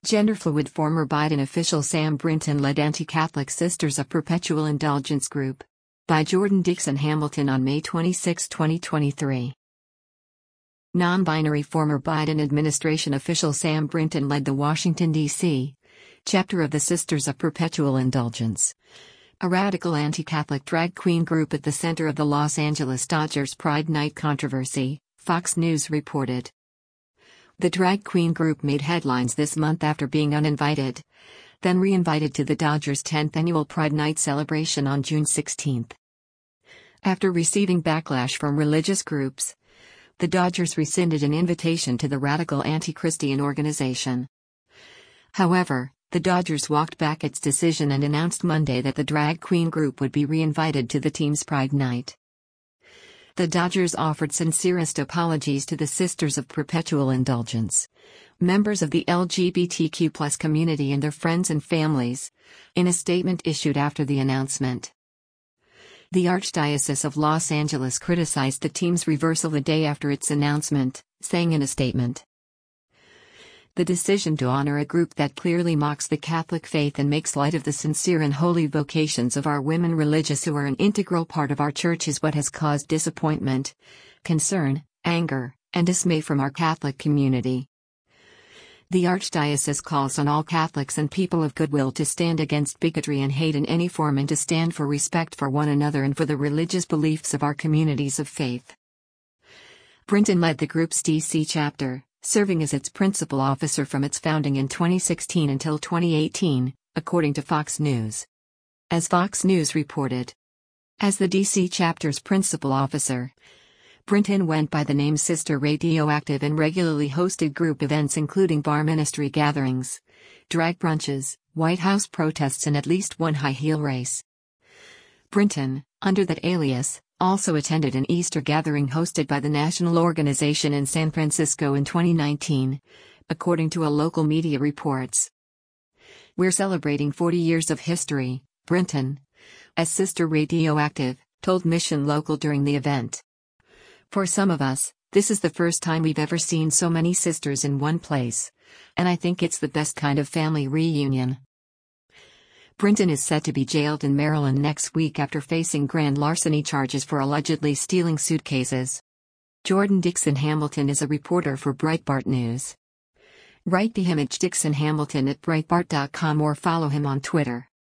Genderfluid former Biden official Sam Brinton led anti-Catholic Sisters of Perpetual Indulgence group. By Jordan Dixon Hamilton on May 26, 2023. Non-binary former Biden administration official Sam Brinton led the Washington, D.C. chapter of the Sisters of Perpetual Indulgence, a radical anti-Catholic drag queen group at the center of the Los Angeles Dodgers Pride Night controversy, Fox News reported. The drag queen group made headlines this month after being uninvited, then re-invited to the Dodgers' 10th annual Pride Night celebration on June 16. After receiving backlash from religious groups, the Dodgers rescinded an invitation to the radical anti-Christian organization. However, the Dodgers walked back its decision and announced Monday that the drag queen group would be re-invited to the team's Pride Night. The Dodgers offered sincerest apologies to the Sisters of Perpetual Indulgence, members of the LGBTQ+ community and their friends and families, in a statement issued after the announcement. The Archdiocese of Los Angeles criticized the team's reversal the day after its announcement, saying in a statement, "The decision to honor a group that clearly mocks the Catholic faith and makes light of the sincere and holy vocations of our women religious who are an integral part of our church is what has caused disappointment, concern, anger, and dismay from our Catholic community. The Archdiocese calls on all Catholics and people of goodwill to stand against bigotry and hate in any form and to stand for respect for one another and for the religious beliefs of our communities of faith." Brinton led the group's D.C. chapter, serving as its principal officer from its founding in 2016 until 2018, according to Fox News. As Fox News reported, as the D.C. chapter's principal officer, Brinton went by the name Sister Radioactive and regularly hosted group events including bar ministry gatherings, drag brunches, White House protests and at least one high-heel race. Brinton, under that alias, also attended an Easter gathering hosted by the national organization in San Francisco in 2019, according to a local media reports. "We're celebrating 40 years of history," Brinton, as Sister Radioactive, told Mission Local during the event. "For some of us, this is the first time we've ever seen so many sisters in one place, and I think it's the best kind of family reunion." Brinton is set to be jailed in Maryland next week after facing grand larceny charges for allegedly stealing suitcases. Jordan Dixon Hamilton is a reporter for Breitbart News. Write to him at Dixon Hamilton at Breitbart.com or follow him on Twitter.